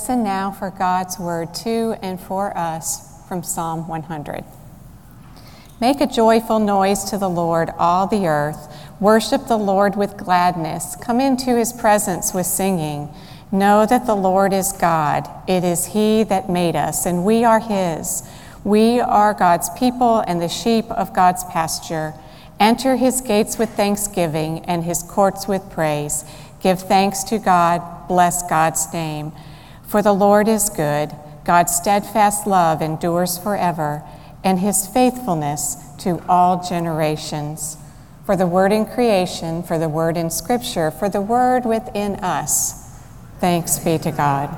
Listen now for God's word to and for us from Psalm 100. Make a joyful noise to the Lord, all the earth. Worship the Lord with gladness. Come into his presence with singing. Know that the Lord is God. It is he that made us, and we are his. We are God's people and the sheep of God's pasture. Enter his gates with thanksgiving and his courts with praise. Give thanks to God. Bless God's name. For the Lord is good. God's steadfast love endures forever, and his faithfulness to all generations. For the word in creation, for the word in Scripture, for the word within us. Thanks be to God.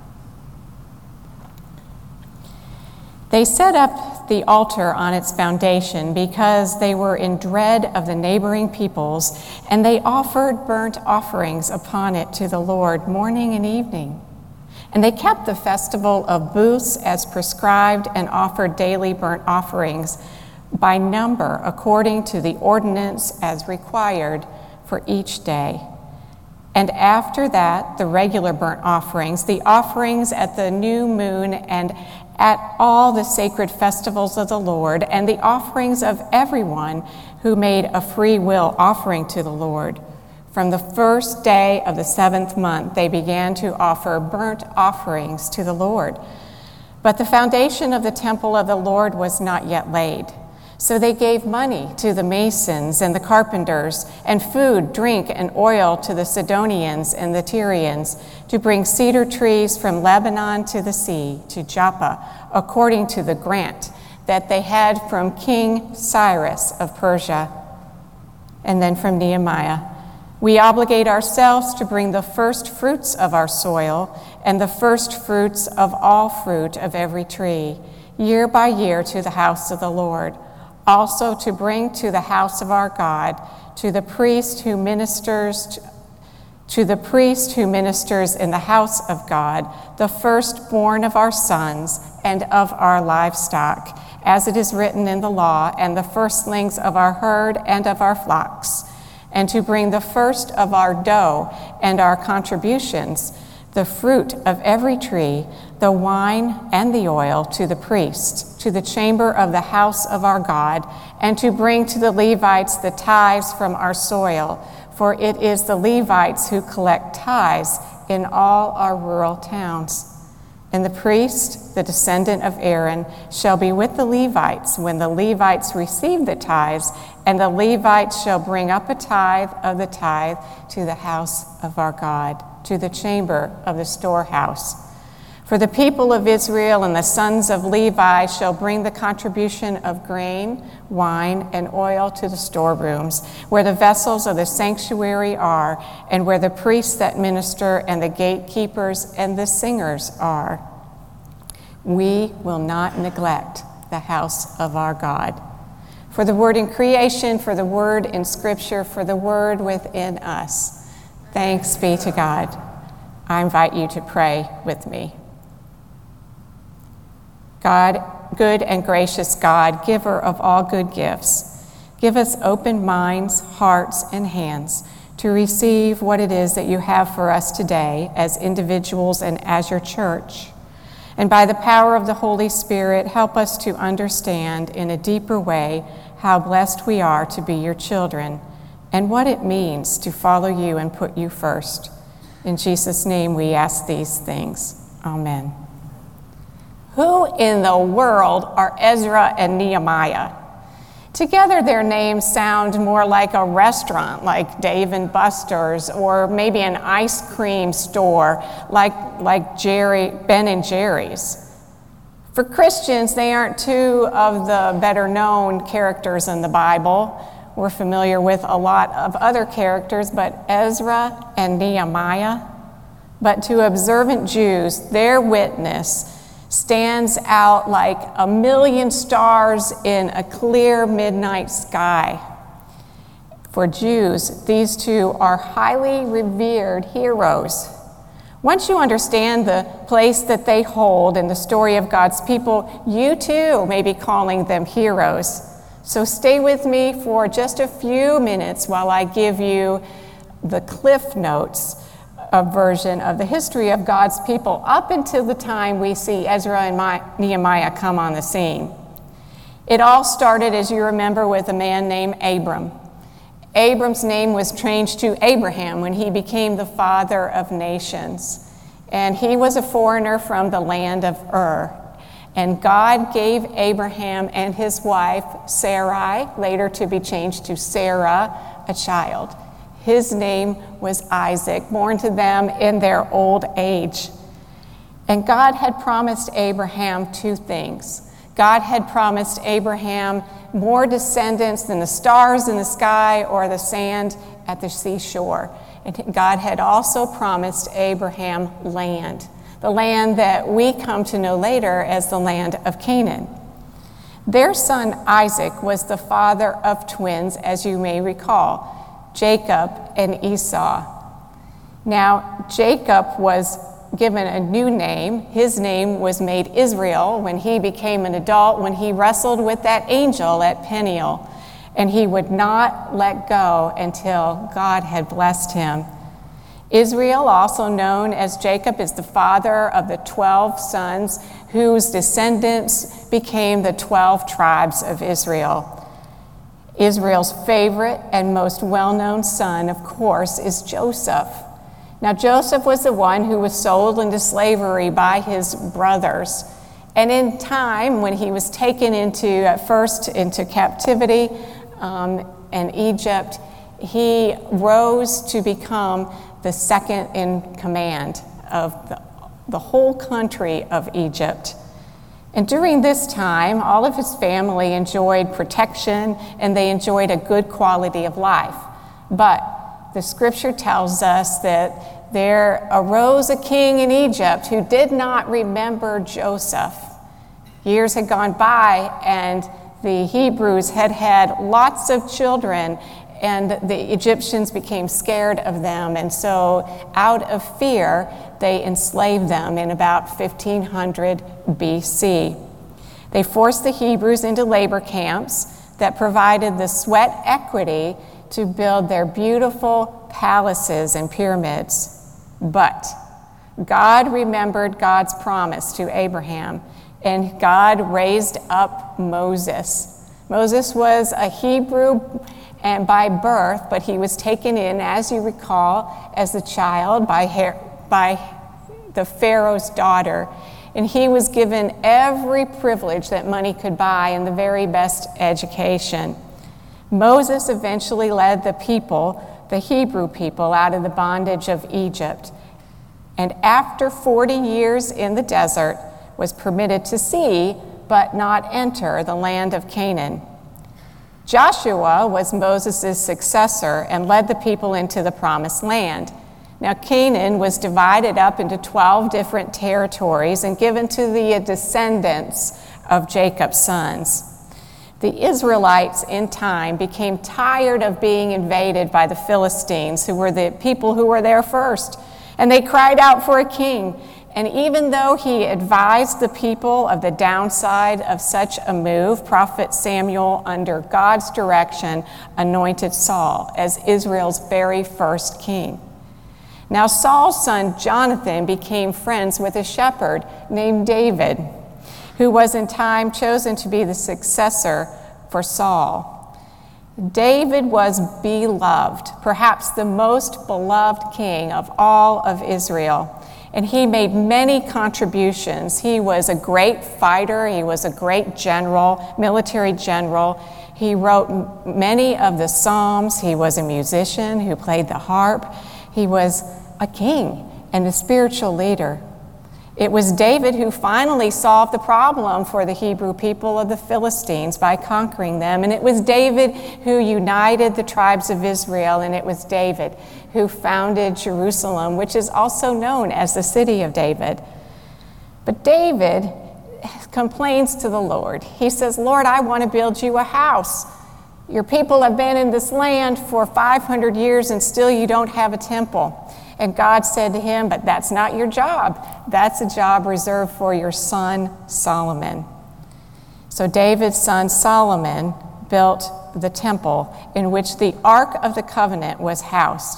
They set up the altar on its foundation because they were in dread of the neighboring peoples, and they offered burnt offerings upon it to the Lord morning and evening. And they kept the festival of booths as prescribed and offered daily burnt offerings by number according to the ordinance as required for each day. And after that, the regular burnt offerings, the offerings at the new moon and at all the sacred festivals of the Lord, and the offerings of everyone who made a free will offering to the Lord. From the first day of the 7th month, they began to offer burnt offerings to the Lord. But the foundation of the temple of the Lord was not yet laid. So they gave money to the masons and the carpenters, and food, drink, and oil to the Sidonians and the Tyrians, to bring cedar trees from Lebanon to the sea, to Joppa, according to the grant that they had from King Cyrus of Persia. And then from Nehemiah, we obligate ourselves to bring the first fruits of our soil and the first fruits of all fruit of every tree, year by year to the house of the Lord, also to bring to the house of our God, to the priest who ministers in the house of God, the firstborn of our sons and of our livestock, as it is written in the law, and the firstlings of our herd and of our flocks, and to bring the first of our dough and our contributions, the fruit of every tree, the wine and the oil to the priest, to the chamber of the house of our God, and to bring to the Levites the tithes from our soil, for it is the Levites who collect tithes in all our rural towns. And the priest, the descendant of Aaron, shall be with the Levites when the Levites receive the tithes, and the Levites shall bring up a tithe of the tithe to the house of our God, to the chamber of the storehouse. For the people of Israel and the sons of Levi shall bring the contribution of grain, wine, and oil to the storerooms, where the vessels of the sanctuary are, and where the priests that minister and the gatekeepers and the singers are. We will not neglect the house of our God. For the word in creation, for the word in Scripture, for the word within us. Thanks be to God. I invite you to pray with me. God, good and gracious God, giver of all good gifts, give us open minds, hearts, and hands to receive what it is that you have for us today as individuals and as your church. And by the power of the Holy Spirit, help us to understand in a deeper way how blessed we are to be your children and what it means to follow you and put you first. In Jesus' name we ask these things. Amen. Who in the world are Ezra and Nehemiah? Together their names sound more like a restaurant like Dave & Buster's, or maybe an ice cream store like Ben & Jerry's. For Christians, they aren't two of the better known characters in the Bible. We're familiar with a lot of other characters, but Ezra and Nehemiah. But to observant Jews, their witness stands out like a million stars in a clear midnight sky. For Jews, these two are highly revered heroes. Once you understand the place that they hold in the story of God's people, you too may be calling them heroes. So stay with me for just a few minutes while I give you the cliff notes a version of the history of God's people up until the time we see Ezra and Nehemiah come on the scene. It all started, as you remember, with a man named Abram. Abram's name was changed to Abraham when he became the father of nations. And he was a foreigner from the land of Ur. And God gave Abraham and his wife, Sarai, later to be changed to Sarah, a child. His name was Isaac, born to them in their old age. And God had promised Abraham two things. God had promised Abraham more descendants than the stars in the sky or the sand at the seashore. And God had also promised Abraham land, the land that we come to know later as the land of Canaan. Their son Isaac was the father of twins, as you may recall, Jacob and Esau. Now, Jacob was given a new name. His name was made Israel when he became an adult, when he wrestled with that angel at Peniel, and he would not let go until God had blessed him. Israel, also known as Jacob, is the father of the 12 sons whose descendants became the 12 tribes of Israel. Israel's favorite and most well-known son, of course, is Joseph. Now, Joseph was the one who was sold into slavery by his brothers. And in time, when he was taken at first into captivity in Egypt, he rose to become the second in command of the whole country of Egypt. And during this time, all of his family enjoyed protection and they enjoyed a good quality of life. But the scripture tells us that there arose a king in Egypt who did not remember Joseph. Years had gone by and the Hebrews had had lots of children, and the Egyptians became scared of them. And so out of fear, they enslaved them in about 1500 BC. They forced the Hebrews into labor camps that provided the sweat equity to build their beautiful palaces and pyramids. But God remembered God's promise to Abraham, and God raised up Moses. Moses was a Hebrew and by birth, but he was taken in, as you recall, as a child by the Pharaoh's daughter. And he was given every privilege that money could buy and the very best education. Moses eventually led the Hebrew people, out of the bondage of Egypt. And after 40 years in the desert, was permitted to see, but not enter, the land of Canaan. Joshua was Moses' successor and led the people into the promised land. Now, Canaan was divided up into 12 different territories and given to the descendants of Jacob's sons. The Israelites, in time, became tired of being invaded by the Philistines, who were the people who were there first, and they cried out for a king. And even though he advised the people of the downside of such a move, Prophet Samuel, under God's direction, anointed Saul as Israel's very first king. Now, Saul's son Jonathan became friends with a shepherd named David, who was in time chosen to be the successor for Saul. David was beloved, perhaps the most beloved king of all of Israel. And he made many contributions. He was a great fighter. He was a great general, military general. He wrote many of the Psalms. He was a musician who played the harp. He was a king and a spiritual leader. It was David who finally solved the problem for the Hebrew people of the Philistines by conquering them. And it was David who united the tribes of Israel. And it was David who founded Jerusalem, which is also known as the city of David. But David complains to the Lord. He says, Lord, I want to build you a house. Your people have been in this land for 500 years and still you don't have a temple. And God said to him, but that's not your job. That's a job reserved for your son, Solomon. So David's son, Solomon, built the temple in which the Ark of the Covenant was housed.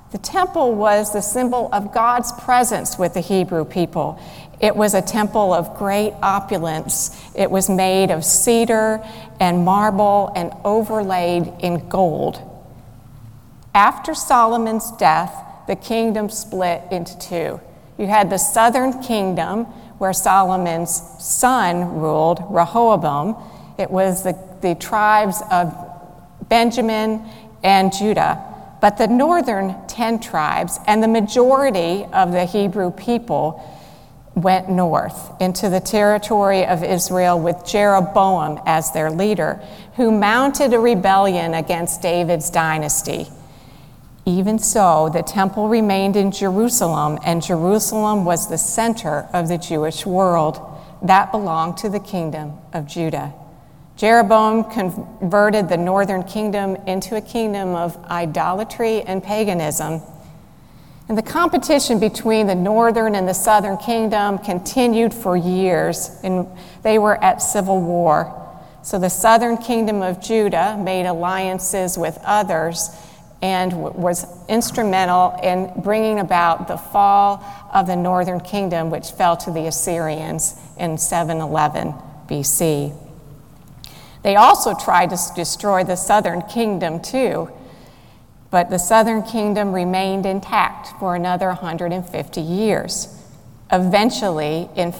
The temple was the symbol of God's presence with the Hebrew people. It was a temple of great opulence. It was made of cedar and marble and overlaid in gold. After Solomon's death, the kingdom split into two. You had the southern kingdom, where Solomon's son ruled, Rehoboam. It was the tribes of Benjamin and Judah. But the northern 10 tribes and the majority of the Hebrew people went north into the territory of Israel with Jeroboam as their leader, who mounted a rebellion against David's dynasty. Even so, the temple remained in Jerusalem, and Jerusalem was the center of the Jewish world. That belonged to the kingdom of Judah. Jeroboam converted the northern kingdom into a kingdom of idolatry and paganism. And the competition between the northern and the southern kingdom continued for years, and they were at civil war. So the southern kingdom of Judah made alliances with others and was instrumental in bringing about the fall of the northern kingdom, which fell to the Assyrians in 711 BC. They also tried to destroy the southern kingdom too, but the southern kingdom remained intact for another 150 years. Eventually, in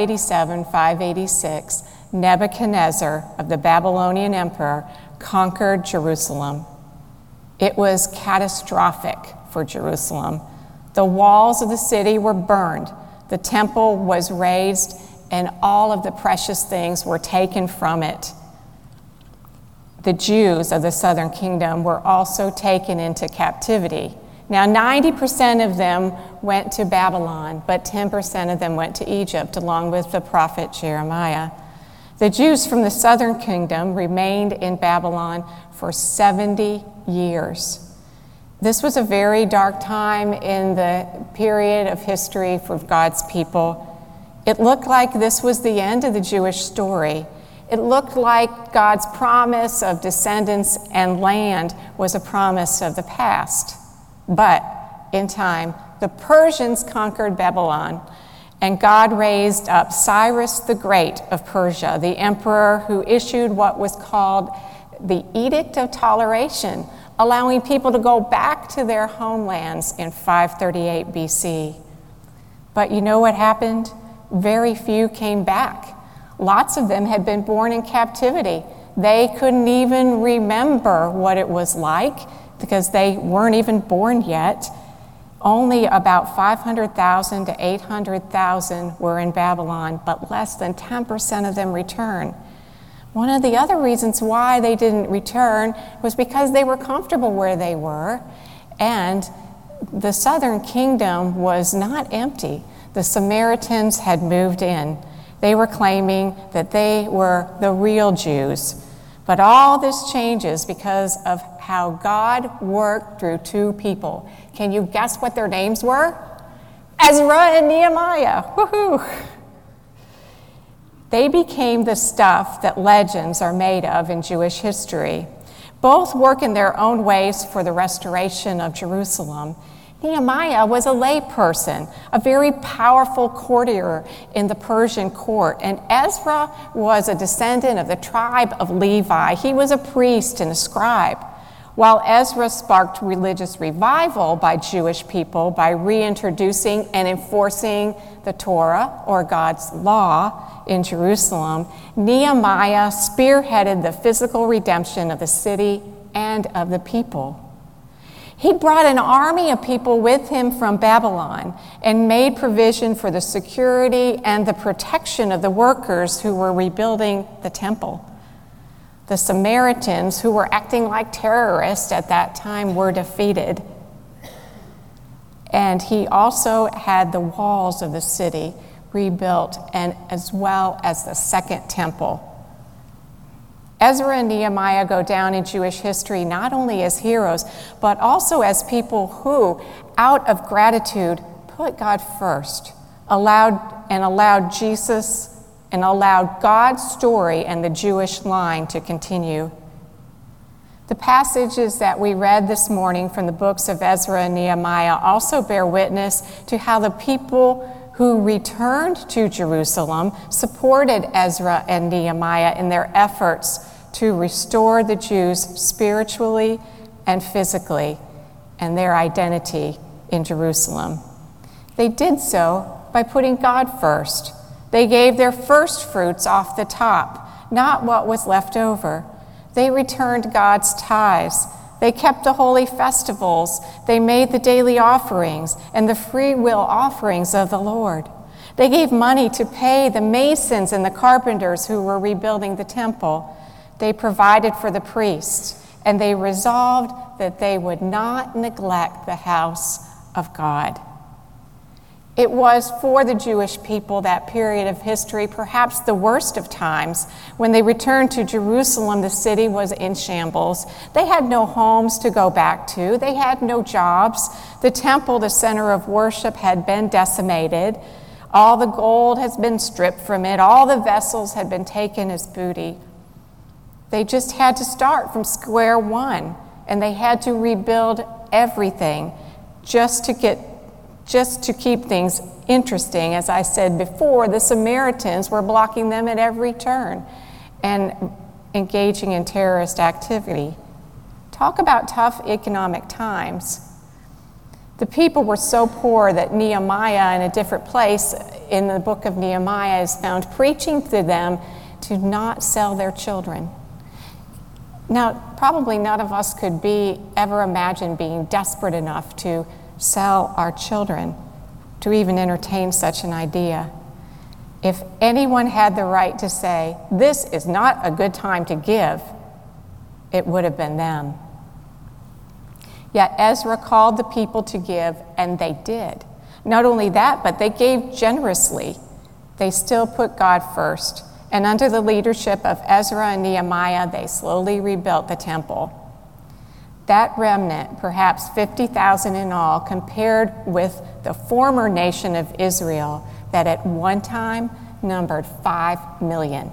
586, Nebuchadnezzar of the Babylonian emperor conquered Jerusalem. It was catastrophic for Jerusalem. The walls of the city were burned, the temple was razed, and all of the precious things were taken from it. The Jews of the southern kingdom were also taken into captivity. Now, 90% of them went to Babylon, but 10% of them went to Egypt, along with the prophet Jeremiah. The Jews from the southern kingdom remained in Babylon for 70 years. This was a very dark time in the period of history for God's people. It looked like this was the end of the Jewish story. It looked like God's promise of descendants and land was a promise of the past. But in time, the Persians conquered Babylon, and God raised up Cyrus the Great of Persia, the emperor who issued what was called the Edict of Toleration, allowing people to go back to their homelands in 538 BC. But you know what happened? Very few came back. Lots of them had been born in captivity. They couldn't even remember what it was like because they weren't even born yet. Only about 500,000 to 800,000 were in Babylon, but less than 10% of them returned. One of the other reasons why they didn't return was because they were comfortable where they were, and the southern kingdom was not empty. The Samaritans had moved in. They were claiming that they were the real Jews. But all this changes because of how God worked through two people. Can you guess what their names were? Ezra and Nehemiah. Woohoo! They became the stuff that legends are made of in Jewish history. Both work in their own ways for the restoration of Jerusalem. Nehemiah was a lay person, a very powerful courtier in the Persian court, and Ezra was a descendant of the tribe of Levi. He was a priest and a scribe. While Ezra sparked religious revival by Jewish people by reintroducing and enforcing the Torah, or God's law, in Jerusalem, Nehemiah spearheaded the physical redemption of the city and of the people. He brought an army of people with him from Babylon and made provision for the security and the protection of the workers who were rebuilding the temple. The Samaritans, who were acting like terrorists at that time, were defeated. And he also had the walls of the city rebuilt, and as well as the second temple. Ezra and Nehemiah go down in Jewish history not only as heroes, but also as people who, out of gratitude, put God first, allowed Jesus and allowed God's story and the Jewish line to continue. The passages that we read this morning from the books of Ezra and Nehemiah also bear witness to how the people who returned to Jerusalem supported Ezra and Nehemiah in their efforts to restore the Jews spiritually and physically and their identity in Jerusalem. They did so by putting God first. They gave their first fruits off the top, not what was left over. They returned God's tithes. They kept the holy festivals. They made the daily offerings and the free will offerings of the Lord. They gave money to pay the masons and the carpenters who were rebuilding the temple. They provided for the priests, and they resolved that they would not neglect the house of God. It was for the Jewish people, that period of history, perhaps the worst of times. When they returned to Jerusalem, the city was in shambles. They had no homes to go back to. They had no jobs. The temple, the center of worship, had been decimated. All the gold has been stripped from it. All the vessels had been taken as booty. They just had to start from square one, and they had to rebuild everything just to keep things interesting. As I said before, the Samaritans were blocking them at every turn and engaging in terrorist activity. Talk about tough economic times. The people were so poor that Nehemiah, in a different place in the book of Nehemiah, is found preaching to them to not sell their children. Now, probably none of us could ever imagine being desperate enough to sell our children, to even entertain such an idea. If anyone had the right to say, this is not a good time to give, it would have been them. Yet Ezra called the people to give, and they did. Not only that, but they gave generously. They still put God first. And under the leadership of Ezra and Nehemiah, they slowly rebuilt the temple. That remnant, perhaps 50,000 in all, compared with the former nation of Israel that at one time numbered 5 million.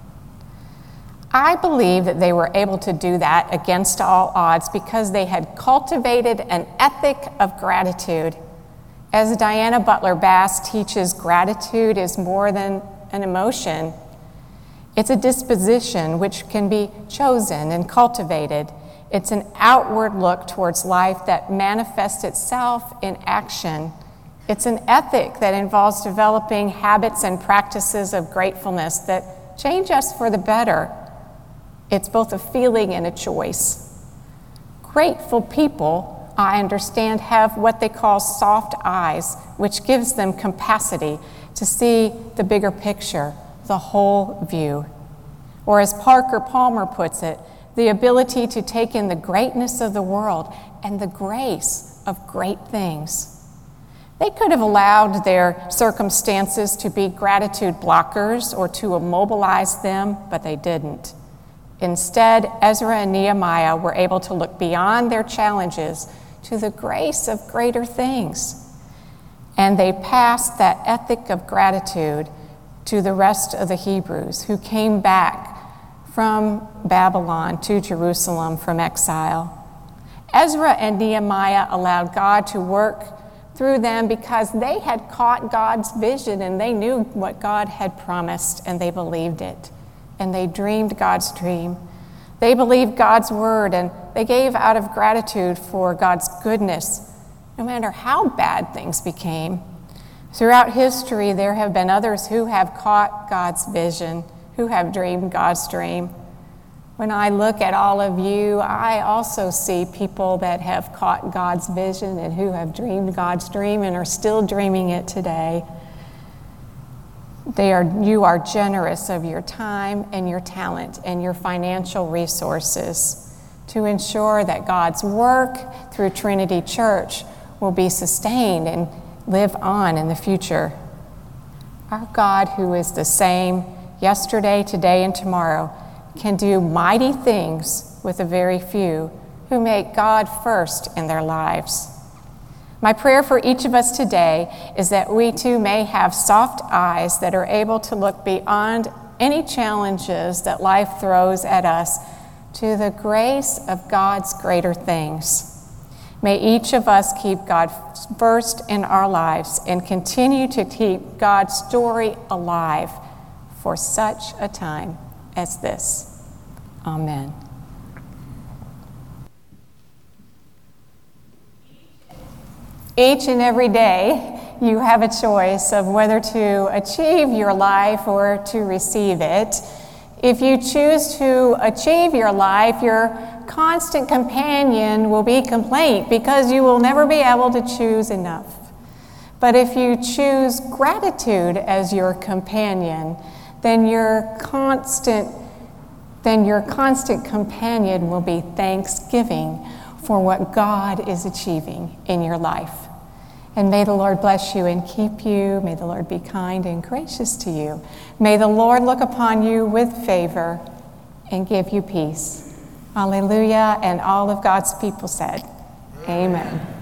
I believe that they were able to do that against all odds because they had cultivated an ethic of gratitude. As Diana Butler Bass teaches, gratitude is more than an emotion. It's a disposition which can be chosen and cultivated. It's an outward look towards life that manifests itself in action. It's an ethic that involves developing habits and practices of gratefulness that change us for the better. It's both a feeling and a choice. Grateful people, I understand, have what they call soft eyes, which gives them capacity to see the bigger picture, the whole view. Or as Parker Palmer puts it, the ability to take in the greatness of the world and the grace of great things. They could have allowed their circumstances to be gratitude blockers or to immobilize them, but they didn't. Instead, Ezra and Nehemiah were able to look beyond their challenges to the grace of greater things. And they passed that ethic of gratitude to the rest of the Hebrews who came back from Babylon to Jerusalem from exile. Ezra and Nehemiah allowed God to work through them because they had caught God's vision and they knew what God had promised and they believed it. And they dreamed God's dream. They believed God's word and they gave out of gratitude for God's goodness, no matter how bad things became. Throughout history, there have been others who have caught God's vision, who have dreamed God's dream. When I look at all of you, I also see people that have caught God's vision and who have dreamed God's dream and are still dreaming it today. You are generous of your time and your talent and your financial resources to ensure that God's work through Trinity Church will be sustained and live on in the future. Our God, who is the same yesterday, today, and tomorrow, can do mighty things with a very few who make God first in their lives. My prayer for each of us today is that we too may have soft eyes that are able to look beyond any challenges that life throws at us to the grace of God's greater things. May each of us keep God first in our lives and continue to keep God's story alive for such a time as this. Amen. Each and every day, you have a choice of whether to achieve your life or to receive it. If you choose to achieve your life, your constant companion will be complaint because you will never be able to choose enough. But if you choose gratitude as your companion, then your constant companion will be thanksgiving for what God is achieving in your life. And may the Lord bless you and keep you. May the Lord be kind and gracious to you. May the Lord look upon you with favor and give you peace. Hallelujah. And all of God's people said, Amen.